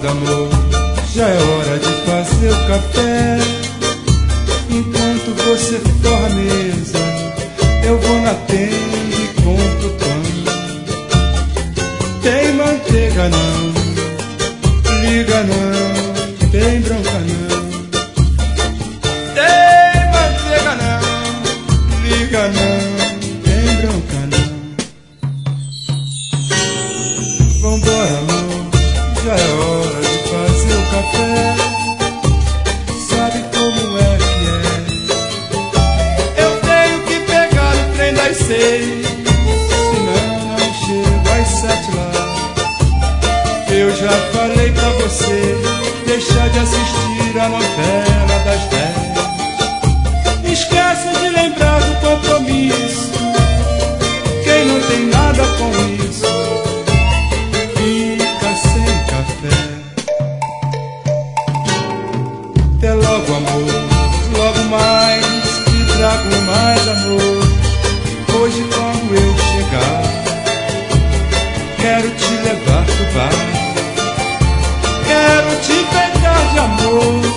Acorda, amor, já é hora de fazer o café. Enquanto você forra a mesa, eu vou na tenda e compro pão. Tem manteiga não, liga não, tem bronca não. Tem manteiga não, liga não, tem bronca não. Vambora, amor, já é hora de fazer o café. Sabe como é que é? Eu tenho que pegar o trem das 6, senão não chego às 7 lá. Eu já falei pra você deixar de assistir a novela das 10. Esquece de lembrar do compromisso. Quem não tem nada com isso fica sem café. Até logo, amor, logo mais te trago mais amor. Hoje quando eu chegar, quero te levar pro bar, quero te pegar de amor.